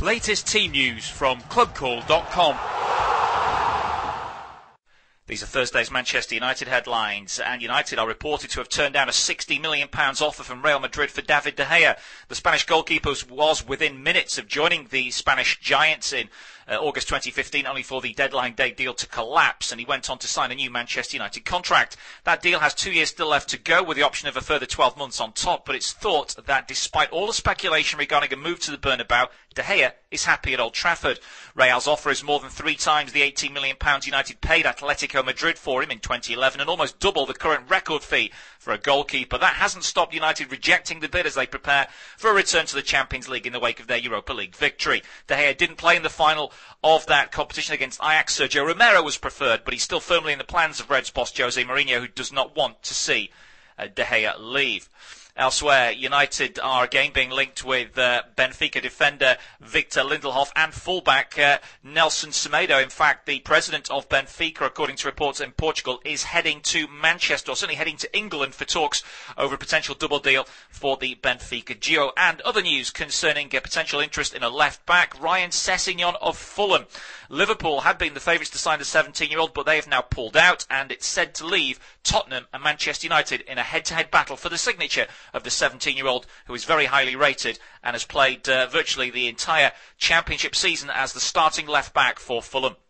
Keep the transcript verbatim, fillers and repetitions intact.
Latest team news from club call dot com. These are Thursday's Manchester United headlines, and United are reported to have turned down a sixty million pounds offer from Real Madrid for David De Gea. The Spanish goalkeeper was within minutes of joining the Spanish Giants in uh, August twenty fifteen, only for the deadline day deal to collapse, and he went on to sign a new Manchester United contract. That deal has two years still left to go, with the option of a further twelve months on top, but it's thought that despite all the speculation regarding a move to the Bernabeu, De Gea is happy at Old Trafford. Real's offer is more than three times the eighteen million pounds United paid Atletico Madrid for him in twenty eleven, and almost double the current record fee for a goalkeeper. That hasn't stopped United rejecting the bid as they prepare for a return to the Champions League in the wake of their Europa League victory. De Gea didn't play in the final of that competition against Ajax. Sergio Romero was preferred, but he's still firmly in the plans of Reds boss Jose Mourinho, who does not want to see uh, De Gea leave. Elsewhere, United are again being linked with uh, Benfica defender Victor Lindelof and fullback uh, Nelson Semedo. In fact, the president of Benfica, according to reports in Portugal, is heading to Manchester, or certainly heading to England for talks over a potential double deal for the Benfica duo. And other news concerning a potential interest in a left-back, Ryan Sessegnon of Fulham. Liverpool had been the favourites to sign the seventeen-year-old, but they have now pulled out, and it's said to leave Tottenham and Manchester United in a head-to-head battle for the signature of the seventeen-year-old, who is very highly rated and has played uh, virtually the entire championship season as the starting left-back for Fulham.